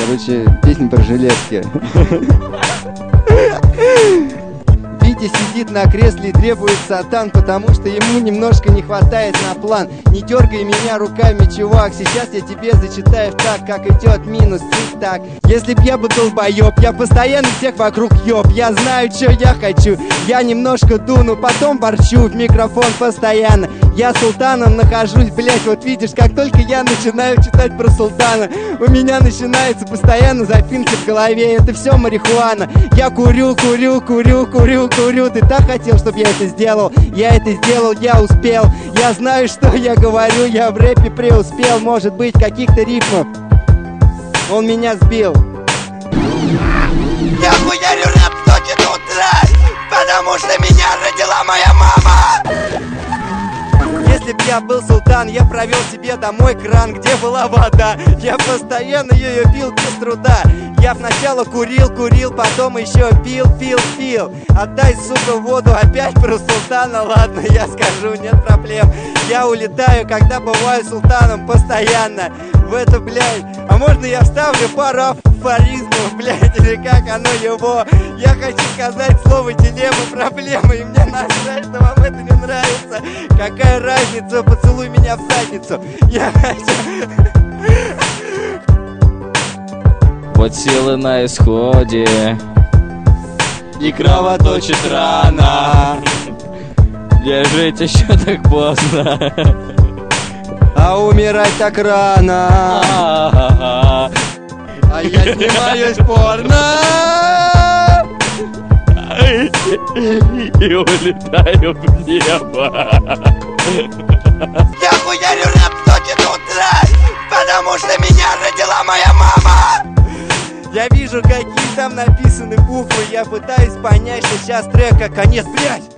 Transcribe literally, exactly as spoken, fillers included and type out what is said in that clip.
Короче, песня про железки. Витя сидит на кресле и требует сатан, потому что ему немножко не хватает на план. Не дергай меня руками, чувак, сейчас я тебе зачитаю так, как идет минус так. Если б я был долбоеб, я постоянно всех вокруг ёб. Я знаю, что я хочу, я немножко дуну, потом борчу в микрофон постоянно. Я султаном нахожусь, блять, вот видишь, как только я начинаю читать про султана, у меня начинается постоянно запинки в голове. Это все марихуана. Я курю, курю, курю, курю, курю. Ты так хотел, чтобы я это сделал? Я это сделал, я успел. Я знаю, что я говорю, я в рэпе преуспел. Может быть, каких-то рифмов он меня сбил. Я хуярю рэп в сотни утра, потому что меня родила моя мама. Если б я был султан, я провел себе домой кран, где была вода. Я постоянно ее пил без труда. Я сначала курил, курил, потом еще пил, пил, пил. Отдай, сука, воду опять про султана. Ладно, я скажу, нет проблем. Я улетаю, когда бываю султаном постоянно. В это, блядь, а можно я вставлю пару афоризмов, блядь, или как оно его? Я хочу сказать слово дилемма, проблема, и мне насрать, что вам это не нравится. Какая разница, поцелуй меня в задницу. Я хочу... Вот силы на исходе, и кровоточит рана. где жить еще так поздно, а умирать так рано. А я снимаюсь порно и улетаю в небо. Я хуярю рэп в сотни утра, потому что меня родила моя мама. Я вижу, какие там написаны буквы. Я пытаюсь понять, что сейчас трека конец, блядь.